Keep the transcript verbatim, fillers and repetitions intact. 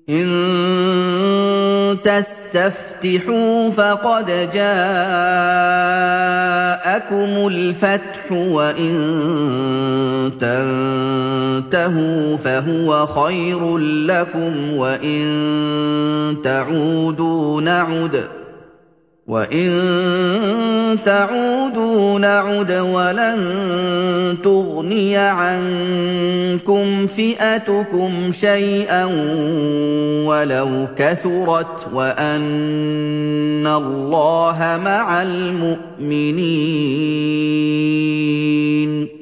إِن تَسْتَفْتِحُوا فَقَدْ جَاءَكُمُ الْفَتْحُ وَإِن تَنتَهُوا فَهُوَ خَيْرٌ لَّكُمْ وَإِن تَعُودُوا نَعُدْ وَإِن تَعُودُوا نَعُدْ وَلَن تُغْنِيَ عَنكُمْ فِئَتُكُمْ شَيْئًا وَلَوْ كَثُرَتْ وَأَنَّ اللَّهَ مَعَ الْمُؤْمِنِينَ